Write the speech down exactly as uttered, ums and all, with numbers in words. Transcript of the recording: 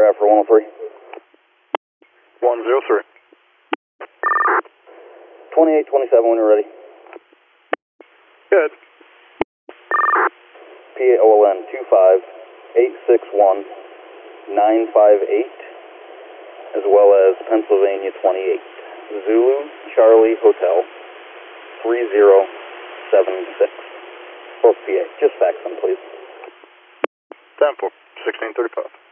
grab for one oh three. one oh three. twenty-eight twenty-seven when you're ready. Good. P A O L N two five eight six one nine five eight, as well as Pennsylvania twenty-eight. Zulu Charlie Hotel three zero seven six. Both P A. Just fax them, please. ten four, sixteen thirty-five.